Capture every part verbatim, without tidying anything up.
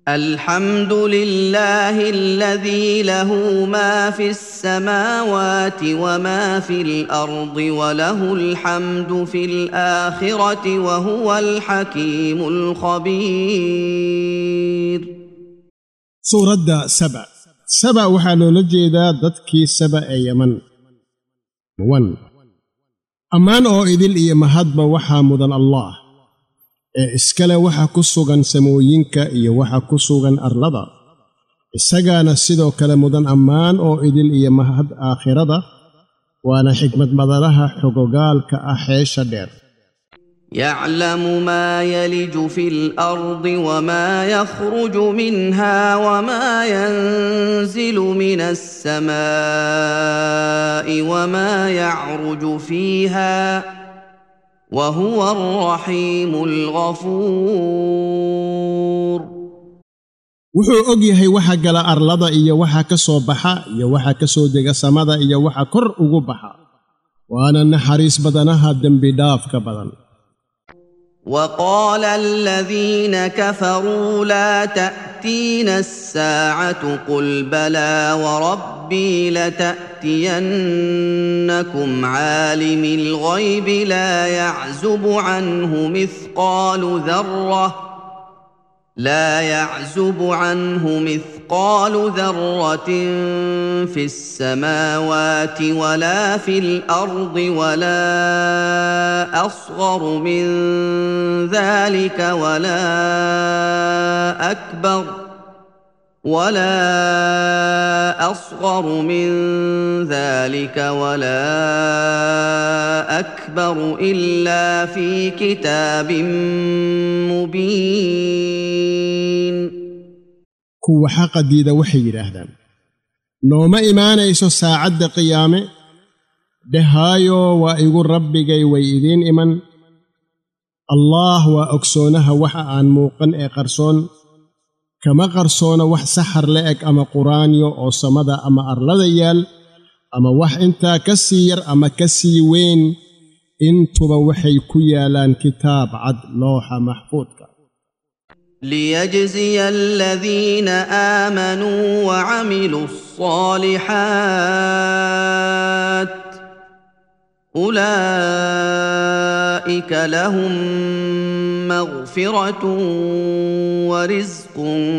الحمد لله الذي له ما في السماوات وما في الأرض وله الحمد في الآخرة وهو الحكيم الخبير. سورة سبع سبع وحالو لجيدا ددكي سبع يمن ون أمان أو إذل إيا مهدب وحا مدن الله iskale waxa ku sugan samooyinka iyo waxa ku sugan arlada isagaana sidoo kale mudan ammaan oo idil iyo mahad aakhirada waana xikmad madaraha xogogaalka ah heesha dheer يعلم ما يلج في الأرض وما يخرج منها وما ينزل من السماء وما يعرج فيها وهو الرحيم الغفور. wuxuu og yahay waxa gala arlada iyo waxa ka soo baxa iyo waxa ka soo dega samada iyo waxa kor ugu baxa waana naxariis badanaha dambi dhaafka badan. وقال الذين كفروا لا تأتينا الساعة قل بلى وربي لتأتينكم عالم الغيب لا يعزب عنه مثقال ذرة لا يعزب عنه مثقال ذرة في السماوات ولا في الأرض ولا أصغر من ذلك ولا أكبر ولا أصغر من ذلك ولا أكبر إلا في كتاب مبين. kuwa xaqa diida waxay yidhaahdaan nooma imaanayso saacadda qiyaame dhehaayo waa igu rabbigay way idiin iman allah waa ogsoonaha waxa aan muuqan ee qarsoon kama qarsoona wax saxar la eg ama quraanyo oo samada ama arlada yaal ama wax intaa ka sii yar ama ka sii weyn intuba waxay ku yaalaan kitaab cad looxa maxfuudka. ليجزي الذين آمنوا وعملوا الصالحات أولئك لهم مغفرة ورزق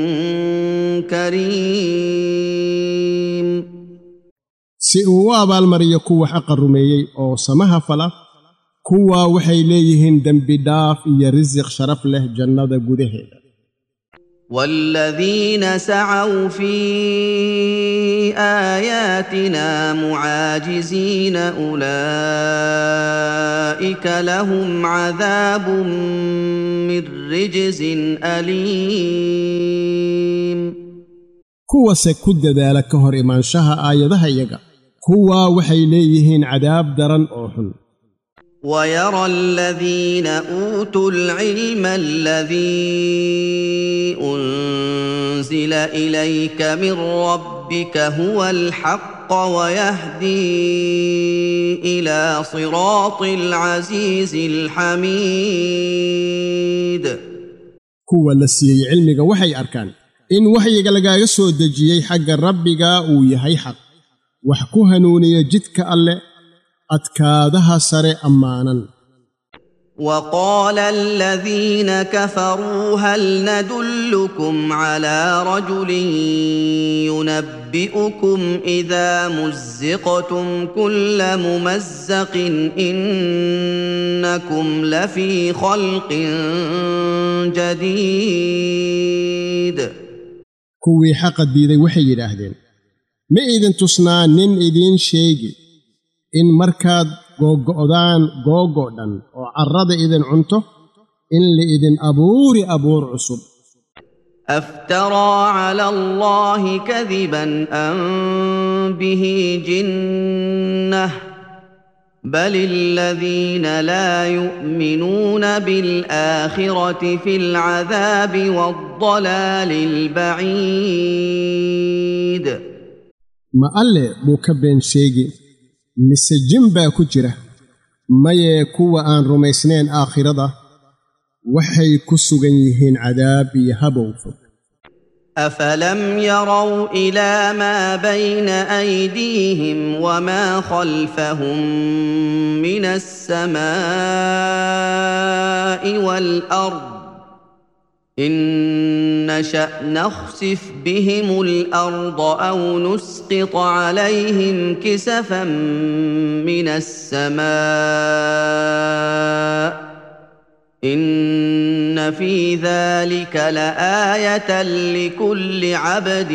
كريم. si uu abaalmariyo kuwa xaqa rumeeyey oo samaha fala kuwa waxay leeyihiin dembi dhaaf iyo risiq sharaf leh jannada gudaheeda. والذين سعوا في آياتنا معاجزين أولئك لهم عذاب من رجز أليم. kuwa se ku dadaala ka hor imaanshaha aayadaha iyaga kuwa waxay leeyihiin cadaab daran oo xun. ويرى الذين أوتوا العلم الذي أنزل إليك من ربك هو الحق ويهدي إلى صراط العزيز الحميد. kuwa la siiyey cilmiga waxay arkaan in waxyiga lagaaga soo dejiyey xagga rabbiga uu yahay xaq wax ku hanuuniyo jidka alle adkaadaha sare ammaanan. وقال الذين كفروا هل ندلكم على رجل ينبئكم إذا مزقتم كل ممزق إنكم لفي خلق جديد. kuwii xaqa diiday waxay yidhaahdeen ma idin tusnaa nin idiin sheegi in markaad googo'daan googo dhan oo carrada idin cunto in la idin abuuri abuur cusub. أفترى على الله كذبا أم به جنة بل الذين لا يؤمنون بالآخرة في العذاب والضلال البعيد. ما alle buu ka been sheegi mise jin baa ku jira maye kuwa aan rumaysnayn aakhirada waxay ku sugan yihiin cadaab iyo habow fog. أفلم يروا إلى ما بين أيديهم وما خلفهم من السماء والأرض إن نشأ نخسف بهم الأرض أو نسقط عليهم كسفا من السماء إن في ذلك لآية لكل عبد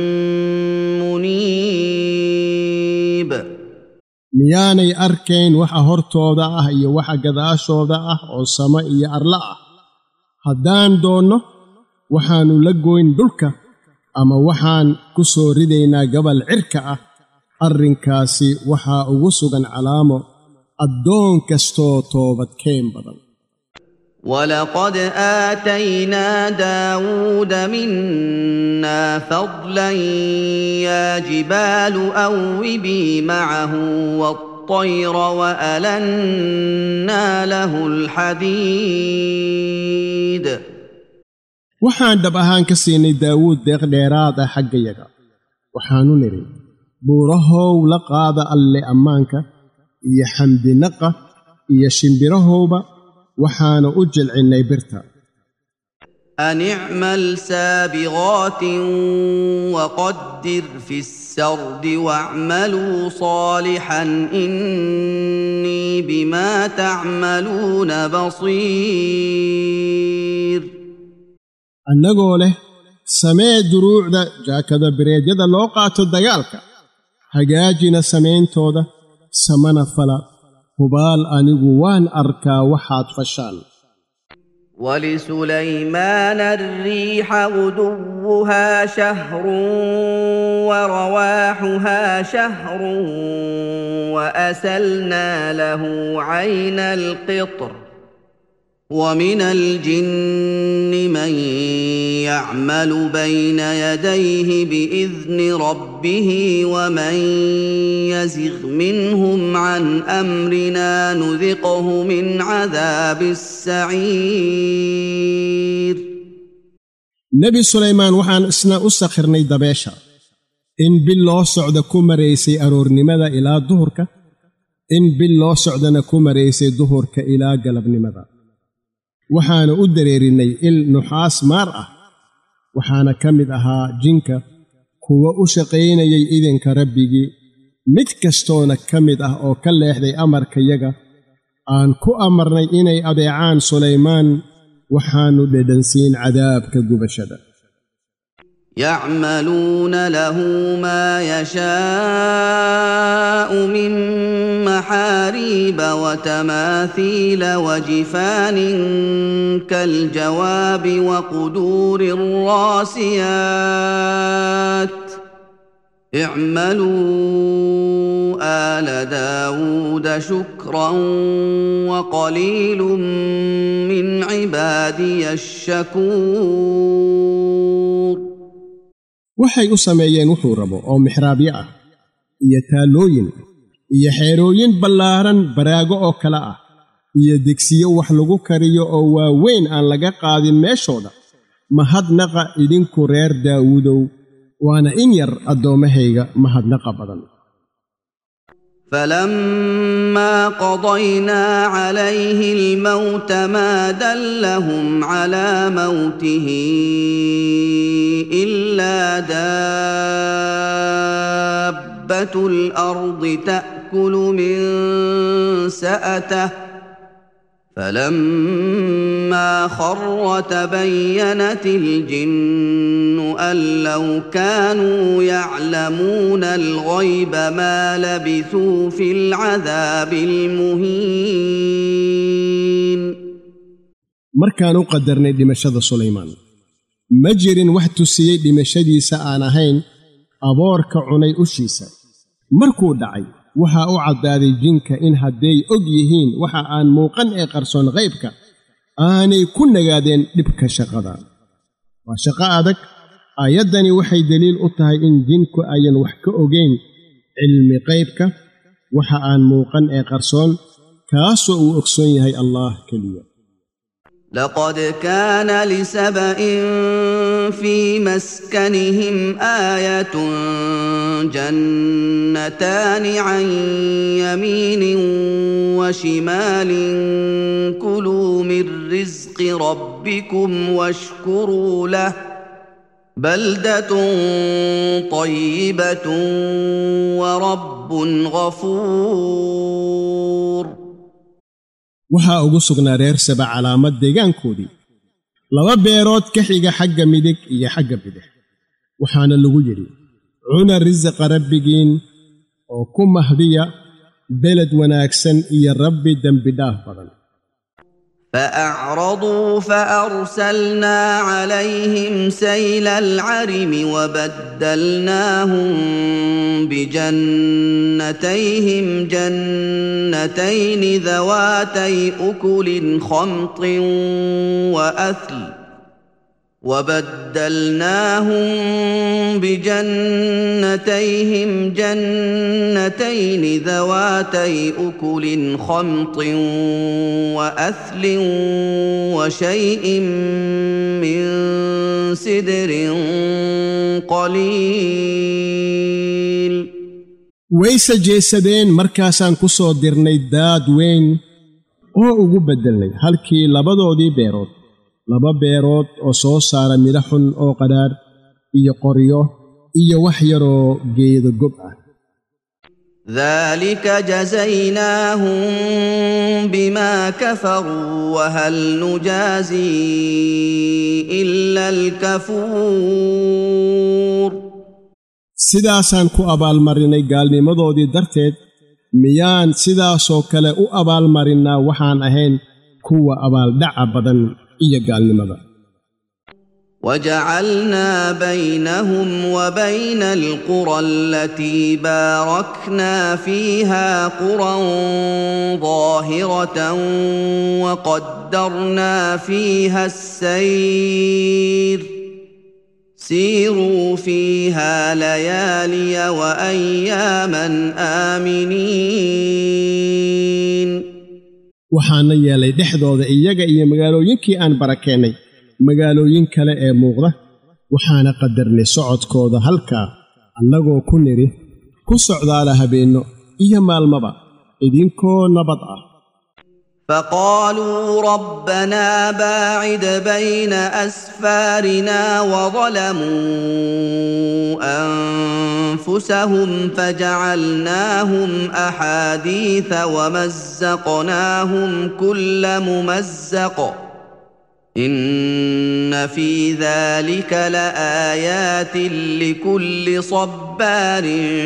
منيب. miyaanay arkayn waxa hortooda ah iyo waxa gadaashooda ah oo sama iyo arla ah haddaan doonno waxaannu la goyn dhulka ama waxaan ku soo ridaynaa gabal cirka ah arrinkaasi waxaa ugu sugan calaamo addoon kastoo toobadkeen badan. ولقد آتينا داود منا فضلا يا جبال أوبي معه والطير وألنا له الحديد. waxaan dhab ahaan ka siinay daawuud deeq dheeraad ah xaggayaga waxaanu nidhi buurahow la qaada alle ammaanka iyo xamdinaqa iyo shimbirahowba waxaanu u jilcinnay birta. أن اعمل سابغات وقدر في السرد واعملوا صالحا إني بما تعملون بصير. annagoo leh samee duruucda jaakada bireedyada loo qaato dagaalka hagaajina samayntooda samana fala hubaal anigu waan arkaa waxaad fashaan. ولسليمان الريح غدوها شهر ورواحها شهر وأسلنا له عين القطر ومن الجن من يعمل بين يديه بإذن ربه ومن يزغ منهم عن أمرنا نذقه من عذاب السعير. nebi sulaymaan waxaan isna u sakhirnay dabeesha in bil loo socda ku maraysay aroornimada ilaa duhurka in bil loo socdana ku maraysay duhurka ilaa galabnimada waxaana u dareerinnay il nuxaas maar ah waxaana ka mid ahaa jinka kuwa u shaqaynayay idinka rabbigii mid kastoona ka mid ah oo ka leexday amarkayaga aan ku amarnay inay adeecaan sulaymaan waxaannu dhedhansiin cadaabka gubashada. يعملون له ما يشاء من محاريب وتماثيل وجفان كالجواب وقدور الراسيات اعملوا آل داود شكرا وقليل من عبادي الشكور. waxay u sameeyeen wuxuu rabo oo mixraabyo ah iyo taalooyin iyo xeerooyin ballaaran baraago oo kale ah iyo degsiyo wax lagu kariyo oo waaweyn aan laga qaadin meeshooda mahadnaqa idinku reer daawuudow waana in yar addoommahayga mahadnaqa badan. فلما قضينا عليه الموت ما دلهم على موته إلا دابة الأرض تأكل من سأته فلما خر تبينت الجن أن لو كانوا يعلمون الغيب ما لبثوا في العذاب المهين. markaan u qadarnay dhimashada sulaymaan ma jirin wax tusiyey dhimashadiisa aan ahayn aboorka cunay ushiisa markuu dhacay waxaa u caddaaday jinka in hadday og yihiin waxa aan muuqan ee qarsoon qaybka aanay ku nagaadeen dhibka shaqada. waa shaqo adag aayaddani waxay deliil u tahay in jinku ayan wax ka ogayn cilmi qaybka waxa aan muuqan ee qarsoon kaasoo uu ogsoon yahay allah keliya. لقد كان لسبإ في مسكنهم آية جنتان عن يمين وشمال كلوا من رزق ربكم واشكروا له بلدة طيبة ورب غفور. waxaa ugu sugnaa reer saba calaamad deegaankoodii laba beerood ka xiga xagga midig iyo xagga bidix waxaana lagu yidhi cuna risqa rabbigiin oo ku mahdiya beled wanaagsan iyo rabbi dembi dhaaf badan. فأعرضوا فأرسلنا عليهم سيل العرم وبدلناهم بجنتيهم جنتين ذواتي أكل خمط وأثل وبدلناهم بجنتيهم جنتين ذواتي أكل خمط وأثل وشيء من سدر قليل. wayse jeesadeen markaasaan ku soo dirnay daad weyn oo ugu beddelnay halkii labadoodii beerood laba beerood oo soo saara midho xun oo qadhaadh iyo qoryo iyo wax yaroo geedo gob ah. ذلك جزيناهم بما كفروا وهل نجازي إلا الكفور. sidaasaan ku abaalmarinay gaalnimadoodii darteed miyaan sidaasoo kale u abaalmarinnaa waxaan ahayn kuwa abaaldhaca badan iyo gaalnimada. وجعلنا بينهم وبين القرى التي باركنا فيها قرى ظاهرة وقدرنا فيها السير سيروا فيها ليالي وأياما آمنين. waxaana yeelay dhexdooda iyaga iyo magaalooyinkii aan barakeennay magaalooyin kale ee muuqda waxaana qadarnay socodkooda halkaa annagoo ku nidhi ku socdaala habeenno iyo maalmaba idinkoo nabad ah. فقالوا ربنا باعد بين أسفارنا وظلموا أنفسهم فجعلناهم أحاديث ومزقناهم كل ممزق إن في ذلك لآيات لكل صبار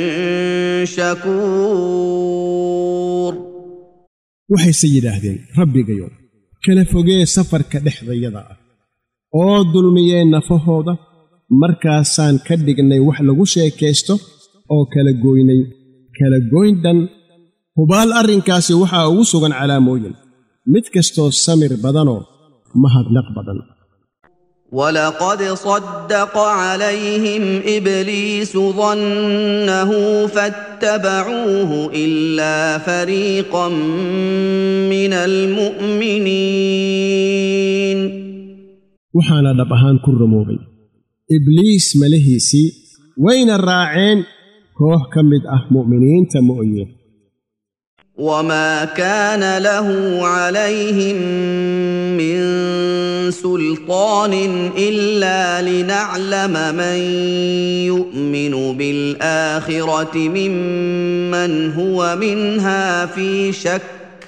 شكور. waxayse yidhaahdeen rabbigayow kala fogee safarka dhexdayada ah oo dulmiyeen nafahooda markaasaan ka dhignay wax lagu sheekaysto oo kala gooynay kala goyn dhan hubaal arrinkaasi waxaa ugu sugan calaamooyin mid kastoo samir badanoo mahadnaq badan. ولقد صدق عليهم إبليس ظنه فاتبعوه إلا فريقا من المؤمنين. waxaana dhab ahaan ku rumoobay ibliis malahiisii wayna raaceen koox ka mid ah mu'miniinta mooye. وما كان له عليهم من سلطان إلا لنعلم من يؤمن بالآخرة ممن هو منها في شك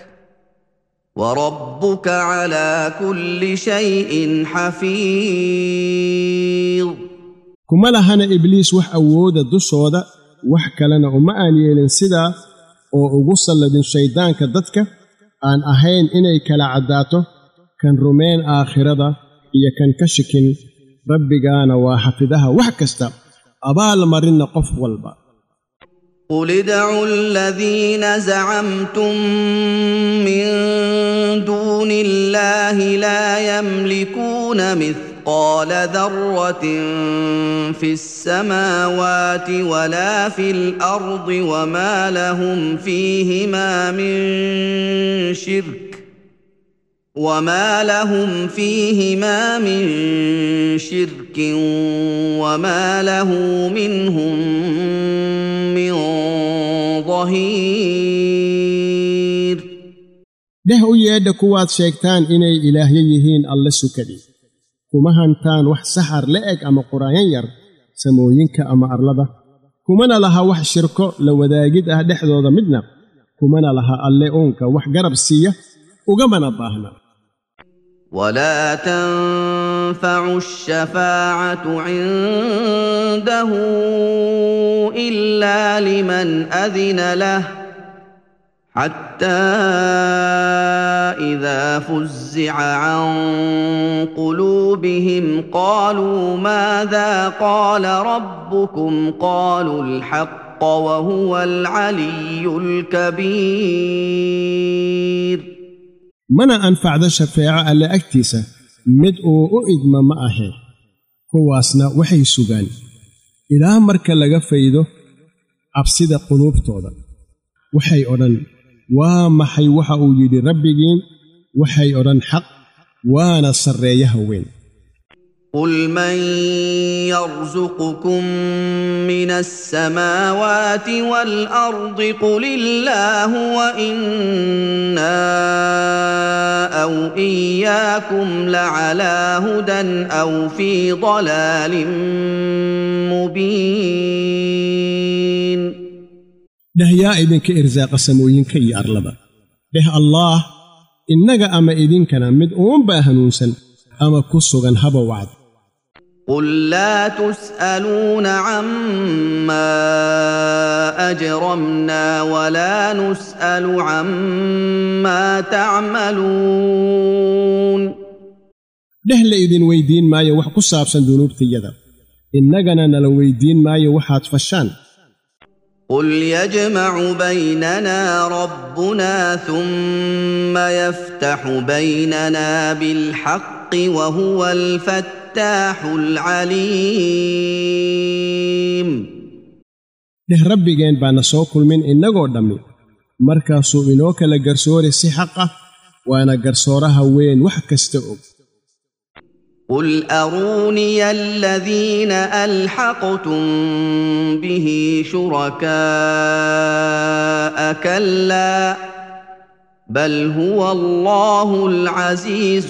وربك على كل شيء حفيظ. kuma lahana ibliis wax awooda dushooda wax kalena uma aan yeelin sidaa oo ugu salladin shayddaanka dadka aan ahayn inay kala caddaato kan rumeen aakhirada iyo kan ka shikin rabbigaana waa xafidaha wax kasta abaal marinna qof walba. قل ادعوا الذين زعمتم من دون الله لا يملكون مثقال ذرة في السماوات ولا في الأرض وما لهم فيهما من شرك وما لهم فيهما من شرك وما له منهم من ظهير dheh u yeedha kuwaad sheegtaan inay ilaahyo yihiin alle sukadi kuma hantaan wax saxar la'eg ama quraayan yar samooyinka ama arlada kumana laha wax shirko la wadaagid ah dhexdooda midna kumana laha alle uunka wax garab siiya ugamana baahna ولا تنفع الشفاعة عنده إلا لمن أذن له حتى إذا فزع عن قلوبهم قالوا ماذا قال ربكم قالوا الحق وهو العلي الكبير mana anfacda shafeeco alle agtiisa mid uu u idma ma ahe kuwaasna waxay sugaan ilaa marka laga faydo cabsida quluubtooda waxay odhan waa maxay waxa uu yidhi rabbigiin waxay odhan xaq waana sarreeyaha weyn قل من يرزقكم من السماوات والأرض قل الله وإنا أو إياكم لعلى هدى أو في ضلال مبين ده يا إذنك إرزاق سموينك يا أرلبا ده الله إنك أما إذنكنا مدعون باهنوسا أما كسوغا هبا وعد قل لا تسألون عما أجرمنا ولا نسأل عما تعملون ده لإذن ويدين ما يوح كسابسا ذنوب تيدا إننا نلو ويدين ما يوحات فشان قل يجمع بيننا ربنا ثم يفتح بيننا بالحق وهو الفتاح العليم ده ربيين بانا سو كلمين إنغو دمي markaasuu inoo kala garsoori si xaq ah waana garsooraha weyn wax kasta og قل أروني الذين ألحقتم به شركاء كلا بل هو الله العزيز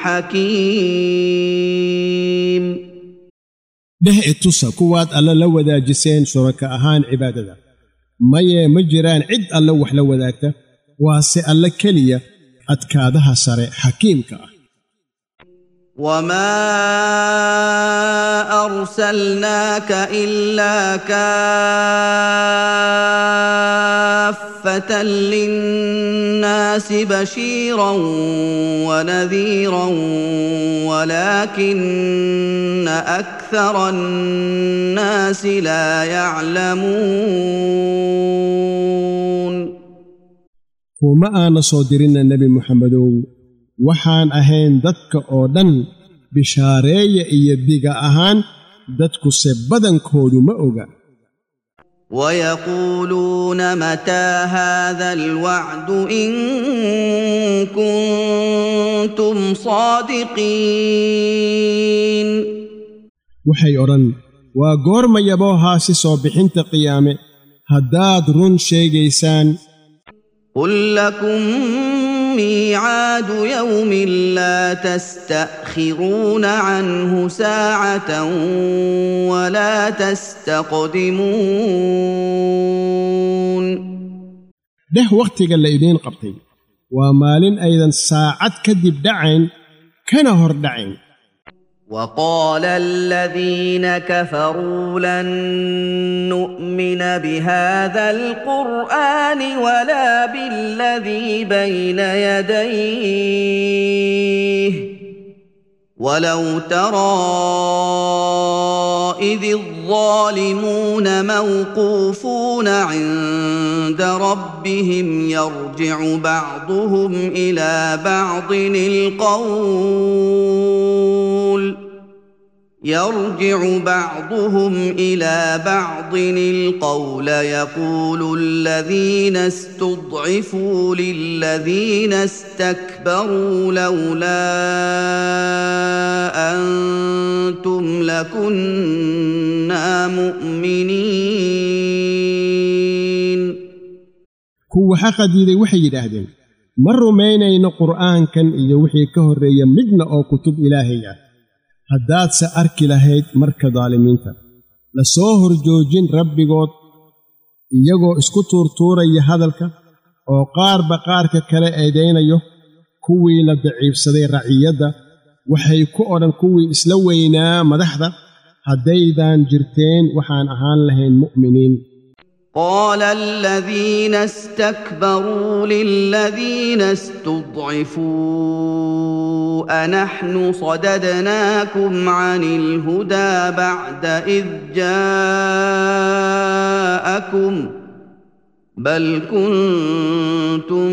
الحكيم ده itusa kuwaad alla la wadaajiseen shuraka ahaan cibaadada maye ma jiraan cid alla wax la wadaagta waase alla kaliya adkaadaha sare xakiimka ah وما أرسلناك إلا كافة للناس بشيرا ونذيرا ولكن أكثر الناس لا يعلمون وما أنا صادرين النبي محمد waxaan ahayn dadka oo dhan bishaareeya iyo diga ahaan dadkuse badankoodu ma oga ويقولون متى هذا الوعد إن كنتم صادقين waxay odhan waa goorma yaboohaasi soo bixinta qiyaame haddaad run sheegaysaan قل لكم ميعاد يوم لا تستأخرون عنه ساعة ولا تستقدمون ده وقتك اللي إذين قبطي ومالين أيضا ساعة كدب دعين كنهر دعين وقال الذين كفروا لن نؤمن بهذا القرآن ولا بالذي بين يديه ولو ترى إذ الظالمون موقوفون عند ربهم يرجع بعضهم إلى بعض القول يرجع بعضهم إلى بعض القول يقول الذين استضعفوا للذين استكبروا لولا أنتم لكنا مؤمنين kuwa xaqa diiday waxay yidhaahdeen ma rumaynayno qur'aankan iyo wixii ka horreeya midna oo kutub ilaahay ah haddaadse arki lahayd marka daalimiinta la soo horjoojin rabbigood iyagoo isku tuurtuuraya hadalka oo qaarba qaarka kale eedaynayo kuwii la daciifsaday raciyadda waxay ku odhan kuwii isla weynaa madaxda haddaydaan jirteen waxaan ahaan lahayn mu'miniin قال الذين استكبروا للذين استضعفوا أنحن صددناكم عن الهدى بعد إذ جاءكم بل كنتم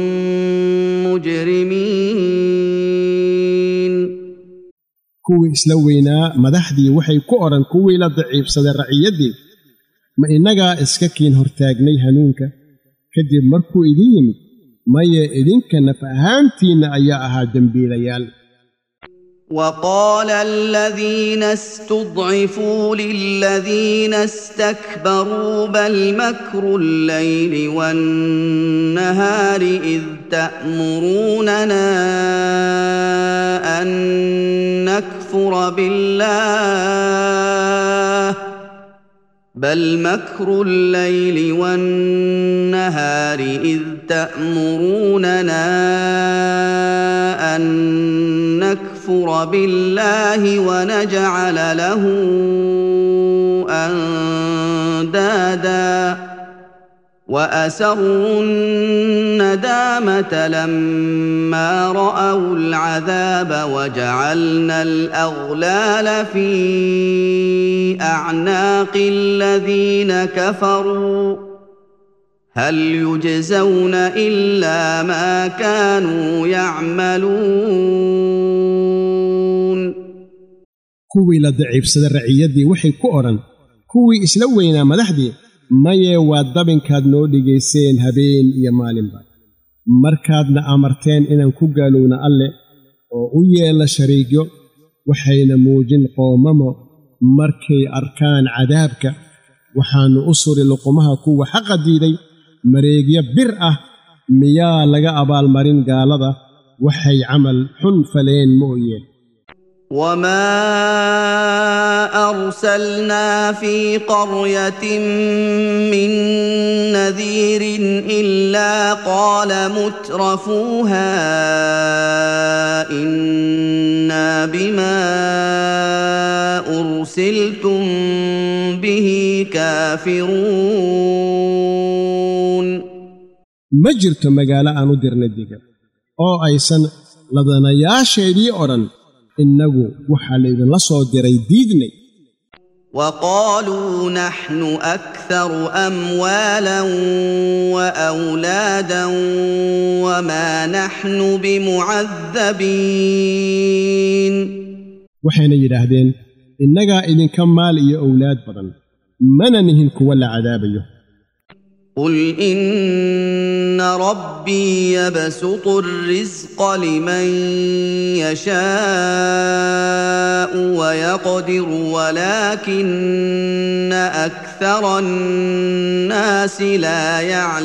مجرمين كوي إسلوينا مدحدي وحي كؤرا كوي لضعيف صدر رعيدي ma innagaa iska kiin hortaagnay hanuunka kadib markuu idin yimid maye idinka naf ahaantiinna ayaa ahaa dembiilayaal وقال الذين استضعفوا للذين استكبروا بل مكر الليل والنهار إذ تأمروننا أن نكفر بالله بل مكر الليل والنهار إذ تأمروننا أن نكفر بالله ونجعل له أندادا وأسروا الندامة لما رأوا العذاب وجعلنا الأغلال في أعناق الذين كفروا هل يجزون إلا ما كانوا يعملون كوي لضعيف صدر رعيدي وحي كؤرا كوي إسلوينا مدحدي maye waa dabinkaad noo dhigayseen habeen iyo maalinba markaadna amarteen inaan ku gaalowna alle oo u yeella shariigyo waxayna muujin qoomamo markay arkaan cadaabka waxaannu u suri luqumaha kuwa xaqa diiday mareegyo bir ah miyaa laga abaalmarin gaalada waxay camal xun faleen mooyeen وما أرسلنا في قرية من نذير إلا قال مترفوها إنا بما أرسلتم به كافرون مجرت مقالة أنو درنا ديك أو أيسن لدنا يا شيدي أورن إنه وحالي لصو ديري ديدني وقالوا نحن أكثر أموالا وأولادا وما نحن بمعذبين وحين يراهدين إننا إذن كمال إيا أولاد بدن مننهن كولا عذابيه قل إن ربي يبسط الرزق لمن يشاء ويقدر ولكن أكثر الناس لا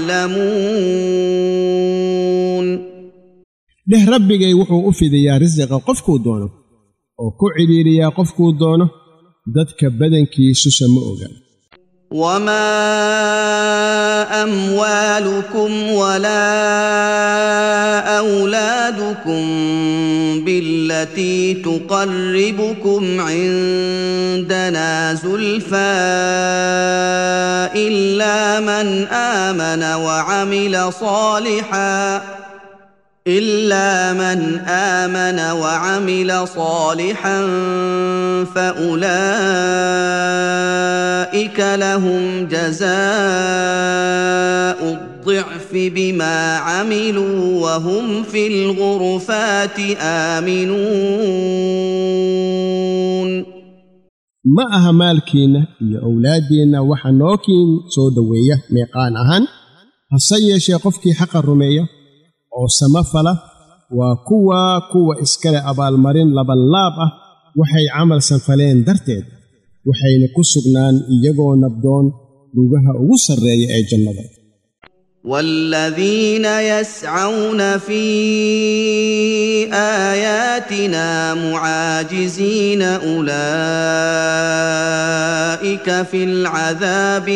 يعلمون له ربي يوحو أفيد يا رزق قفكو دونه وكعدير يا قفكو دونه ددك بدنكي سسمؤغا وما أموالكم ولا أولادكم بالتي تقربكم عندنا زلفى إلا من آمن وعمل صالحاً إلا من آمن وعمل صالحا فأولئك لهم جزاء الضعف بما عملوا وهم في الغرفات آمنون ma aha maalkiinna iyo awlaadiinna waxa nookiin soo dhoweeya meeqaan ahaan hase yeeshee qofkii xaqa rumeeya oo samafala waa kuwa kuwa iskale abaalmarin labanlaab ah waxay camal sanfaleen darteed waxayna ku sugnaan iyagoo nabdoon lugaha ugu sarreeya ee jannada والذين يسعون في آياتنا معاجزين أولئك في العذاب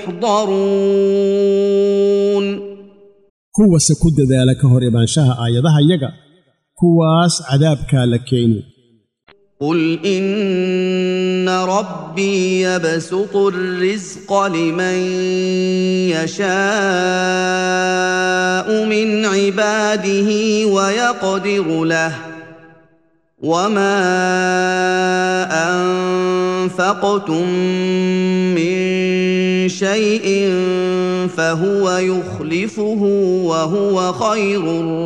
محضرون كوا سكد ذلك هربان شاه آياتها يقع كواس عذاب كالكين قل إن ربي يبسط الرزق لمن يشاء من عباده ويقدر له وما أنفقتم من شيء فهو يخلفه وهو خير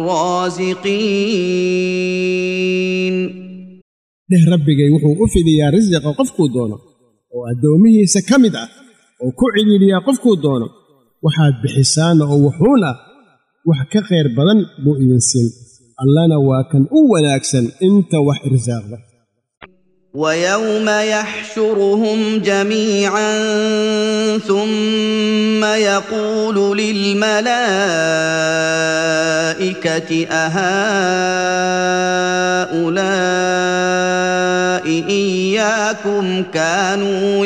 الرازقين leh rabbigay wuxuu u fidiyaa risqiga qofkuu doono oo addoomihiisa ka mid ah oo ku ciliiliyaa qofkuu doono waxaad bixisaan oo wuxuun ah wax ka khayr badan buu idin siin allana waa kan u wanaagsan inta wax irsaaqda ويوم يحشرهم جميعا ثم يقول للملائكة أهؤلاء إياكم كانوا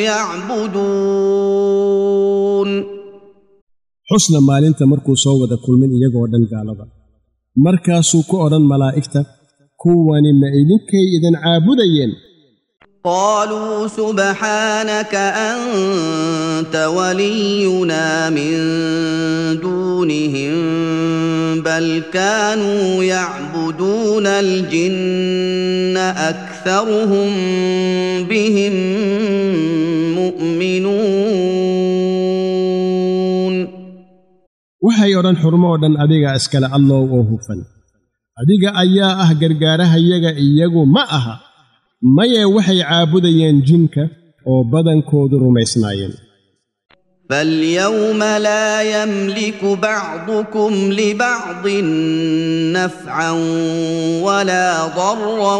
يعبدون حسن مالنت مركو سوغدا كل من إياكو ودن قالبا مركا سوكو أرن ملائكتا كواني ما إذنكي إذن عابدين قالوا سبحانك أنت ولينا من دونهم بل كانوا يعبدون الجن أكثرهم بهم مؤمنون waxay oran xurmoodan adiga iskala Allah oo hufan adiga ayaa ah gargaaraha iyaga iyagu ma aha maye waxay caabudayeen jinka oo badankoodu rumaysnaayeen فاليوم لا يملك بعضكم لبعض نفعا ولا ضرا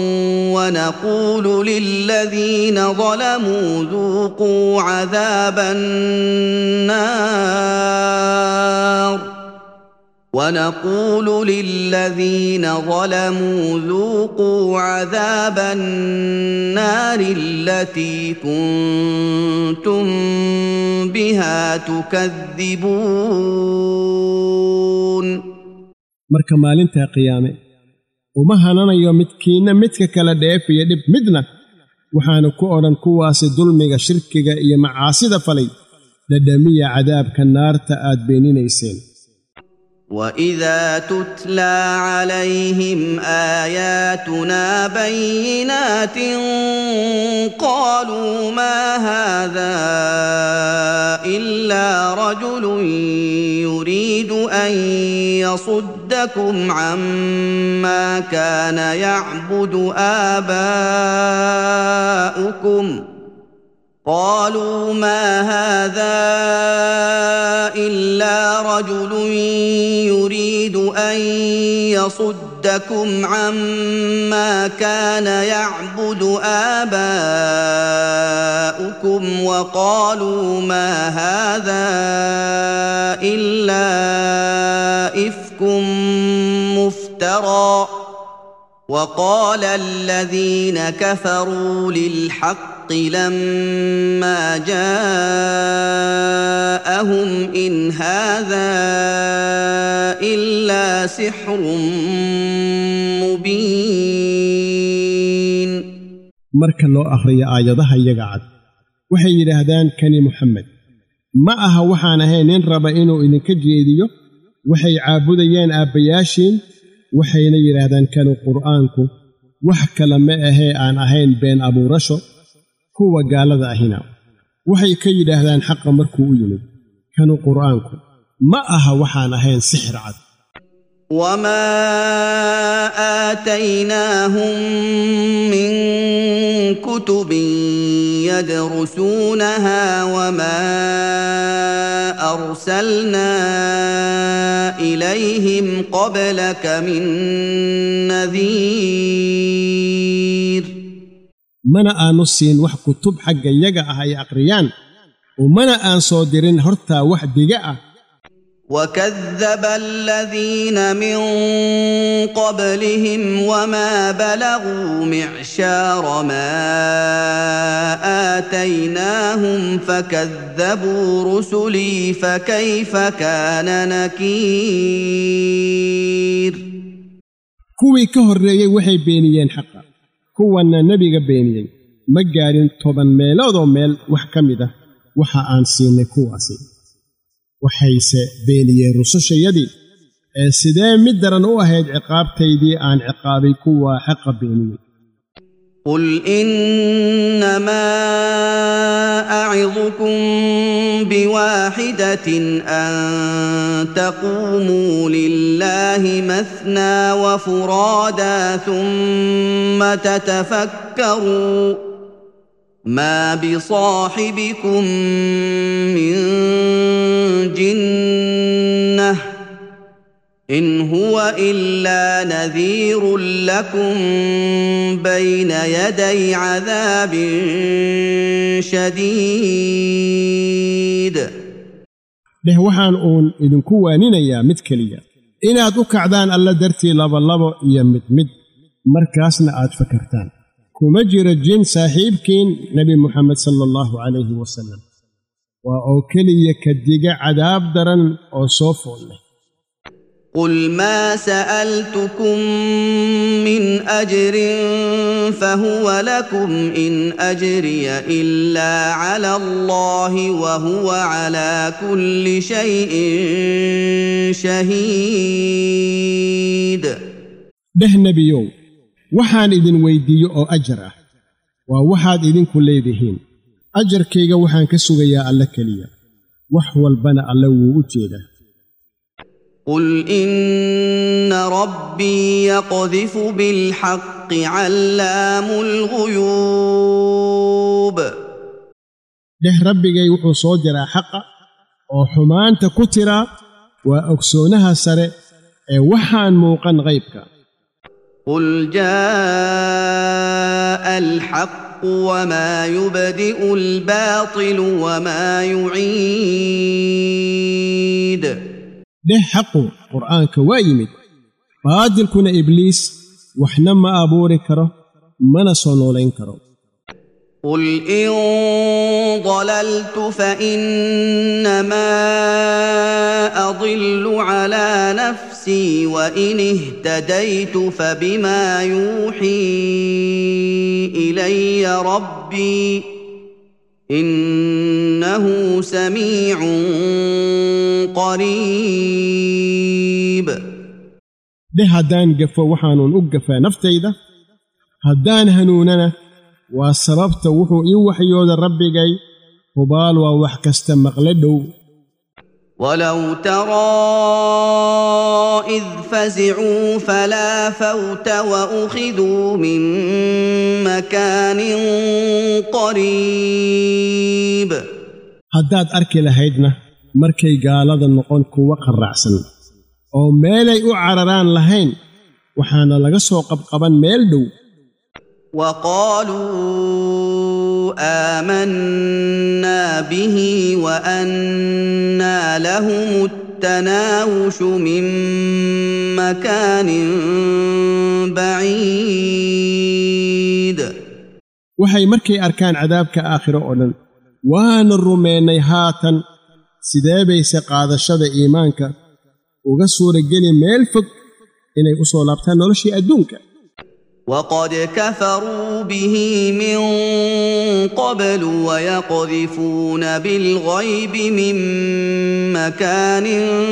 ونقول للذين ظلموا ذوقوا عذاب النار ونقول للذين ظلموا ذوقوا عذاب النار التي كنتم بها تكذبون marka maalinta qiyaame uma hananayo midkiina midka kala dheefiyo dib midna waxaanu ku oran kuwaasi dulmiga shirkiga iyo macaasida falay dadamiya cadaabka naarta aad beeninayseen وإذا تتلى عليهم آياتنا بينات قالوا ما هذا إلا رجل يريد أن يصدكم عما كان يعبد آباؤكم قالوا ما هذا إلا رجل يريد أن يصدكم عما كان يعبد آباؤكم وقالوا ما هذا إلا إفك مفترى وقال الذين كفروا للحق لما جاءهم إن هذا إلا سحر مبين marka loo akhriyo aayadaha iyaga cad waxay yiraahdaan kani Muhammad ma aha waxaan ahayn in raba inuu idinka jeediyo waxay caabudayeen aabayaashiin waxayna yiraahdaan kanu quraanku wax kale ma ahee aan ahayn been abuurasho kuwa gaalada ahina waxay ka yiraahdaan xaq markuu u yimid kanu quraanku ma aha waxaan ahayn sixir cad وما آتيناهم من كتب يدرسونها وما أرسلنا إليهم قبلك من نذير mana aanu siin wax kutub xagga iyaga ah ay aqriyaan oo mana aan soo dirin horta wax diga ah وكذب الذين من قبلهم وما بلغوا معشار ما آتيناهم فكذبوا رسلي فكيف كان نكير kuwii ka horreeyay waxay beeniyeen xaqa kuwana nabiga beeniyay ma gaarin toban meelood oo meel wax ka mid ah waxa aan siinay kuwaasi waxayse beeniyeen rusushayadii ee sidee mid daran u ahayd ciqaabtaydii aan ciqaabay kuwa xaqa beeniyay قل إنما أعظكم بواحدة أن تقوموا لله مثنى وفرادا ثم تتفكروا ما بصاحبكم من جنة إن هو إلا نذير لكم بين يدي عذاب شديد leh waxaan uun idinku waaninayaa mid keliya inaad u kacdaan alla dartii labalabo iyo mid mid markaasna aad fakartaan kuma jiro jin saaxiibkiin nebi muxamed sala allahu calayhi wasalam waa oo keliya ka diga cadaab daran oo soo fool leh قل ما سألتكم من أجر فهو لكم إن أجري إلا على الله وهو على كل شيء شهيد dheh nebiyow waxaan idin weyddiiyo oo ajar ah waa waxaad idinku leedihiin ajarkayga waxaan ka sugayaa alle keliya wax walbana alle wuu u jeedaa قل إن ربي يقذف بالحق علام الغيوب dheh rabbigay wuxuu soo diraa xaqa oo xumaanta ku tiraa waa ogsoonaha sare ee waxaan muuqan qaybka قل جاء الحق وما يبدئ الباطل وما يعيد dheh xaqu qur'aanka waa yimid baadilkuna ibliis waxna ma abuuri karo mana soo noolayn karo قل إن ضللت فإنما أضل على نفسي وإن اهتديت فبما يوحي إلي ربي إنه سميع قريب dheh haddaan gafo waxaanuun u gafaa naftayda haddaan hanuunana waa sababta wuxuu ii waxyooda rabbigay hubaal waa wax kasta maqle dhow ولو ترى إذ فزعوا فلا فوت وأخذوا من مكان قريب haddaad arki lahaydna markay gaalada noqon kuwa qarracsan oo meelay u cararaan lahayn waxaana laga soo qabqaban meel dhow وقالوا آمنا به وأنى لهم التناوش من مكان بعيد waxay markay arkaan cadaabka aakhiro oo dhan waana rumeynay haatan sidee bayse qaadashada iimaanka uga suurageli meel fog inay u soo laabtaan noloshii adduunka وقد كفروا به من قبل ويقذفون بالغيب من مكان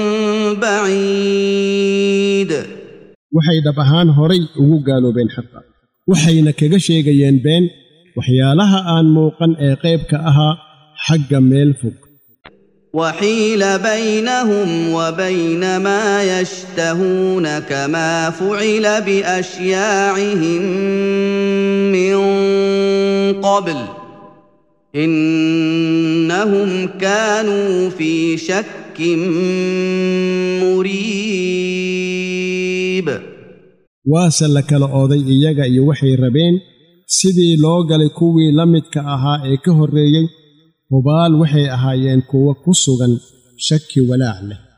بعيد waxay dhab ahaan horay ugu gaaloobeen xaqa waxayna kaga sheegayeen been waxyaalaha aan muuqan ee qaybka ahaa xagga meel fog وحيل بينهم وبين ما يشتهون كما فعل بأشياعهم من قبل إنهم كانوا في شك مريب. waase la kala ooday iyaga iyo waxay rabeen sidii loo galay kuwii la midka ahaa ee ka horreeyey hubaal waxay ahaayeen kuwo ku sugan shaki walaac leh.